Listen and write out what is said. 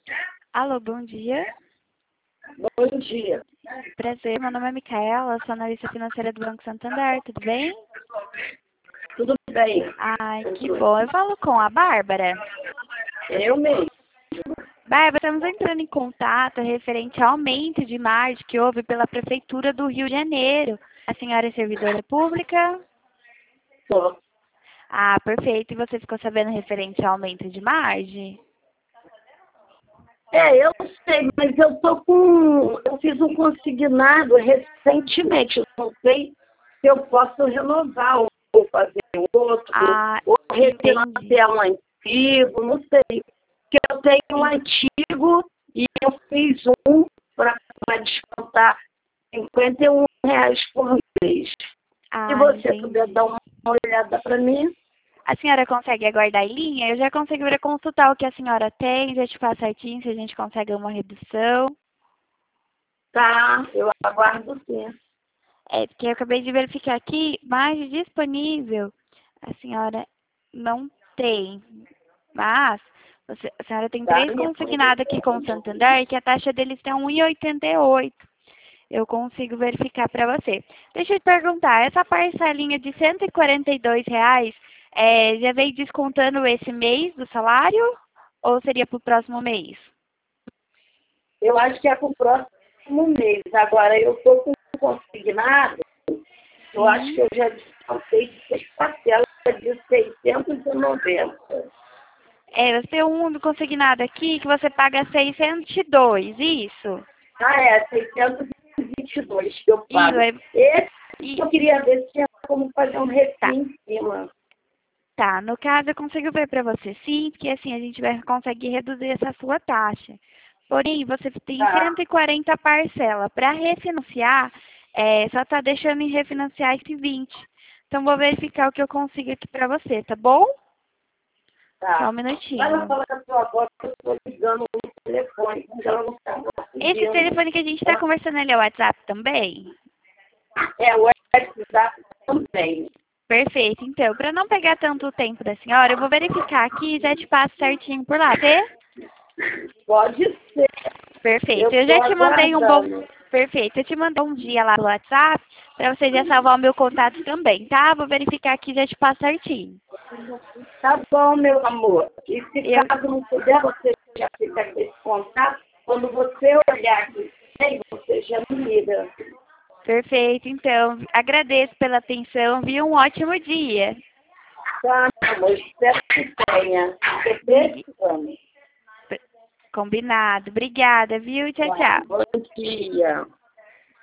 Alô, bom dia. Bom dia. Prazer, meu nome é Micaela, sou analista financeira do Banco Santander, tudo bem? Tudo bem? Ai, que bom. Eu falo com a Bárbara. Eu mesmo. Bárbara, estamos entrando em contato referente ao aumento de margem que houve pela Prefeitura do Rio de Janeiro. A senhora é servidora pública? Tô. Ah, perfeito. E você ficou sabendo referente ao aumento de margem? Eu sei, mas eu fiz um consignado recentemente. Eu não sei se eu posso renovar ou fazer outro, Ah, ou entendi. refinanciar um antigo, não sei. Porque eu tenho um antigo e eu fiz um para descontar R$ 51 por mês. Se Ah, você puder dar entendi. uma olhada para mim. A senhora consegue aguardar em linha? Eu já consigo vir consultar o que a senhora tem, já te faço certinho se a gente consegue uma redução. Tá, eu aguardo sim. É, porque eu acabei de verificar aqui, mais disponível a senhora não tem. Mas a senhora tem Tá, três minha consignados aqui com o Santander, que a taxa deles está 1,88. Eu consigo verificar para você. Deixa eu te perguntar, essa parcelinha de R$ 142, já veio descontando esse mês do salário ou seria para o próximo mês? Eu acho que é para o próximo mês. Agora, eu estou com um consignado, eu acho Sim. que eu já descontei 6 parcelas de 690. Você tem um consignado aqui que você paga 602, isso? Ah, é, 622 que eu Isso, pago. Esse e, eu queria ver se tinha como fazer um tá. refim em cima. Tá, no caso eu consigo ver para você sim, porque assim a gente vai conseguir reduzir essa sua taxa. Porém, você tem Tá, 140 parcela. Para refinanciar, só tá deixando em refinanciar esse 20. Então, vou verificar o que eu consigo aqui para você, tá bom? Só tá. um Vai lá minutinho. falar com a sua avó que eu estou ligando no telefone, porque ela não está Esse conseguindo. telefone que a gente está conversando ali é o WhatsApp também? É, o WhatsApp também. Perfeito. Então, para não pegar tanto tempo da senhora, eu vou verificar aqui e já te passo certinho por lá, tá? Pode ser. Eu Perfeito. Eu já estou te mandei um bom. aguardando. Perfeito. Eu te mandei um dia lá no WhatsApp para você já salvar o meu contato também, tá? Vou verificar aqui e já te passo certinho. Tá bom, meu amor. E se Eu... caso não puder, você já fica com esse contato. Quando você olhar aqui, você já me liga. Perfeito. Então, agradeço pela atenção. Viu? Um ótimo dia. Tá, meu amor. Espero que tenha. Estou Bri- precisando. Combinado. Obrigada, viu? Tchau, Tá, tchau. bom dia.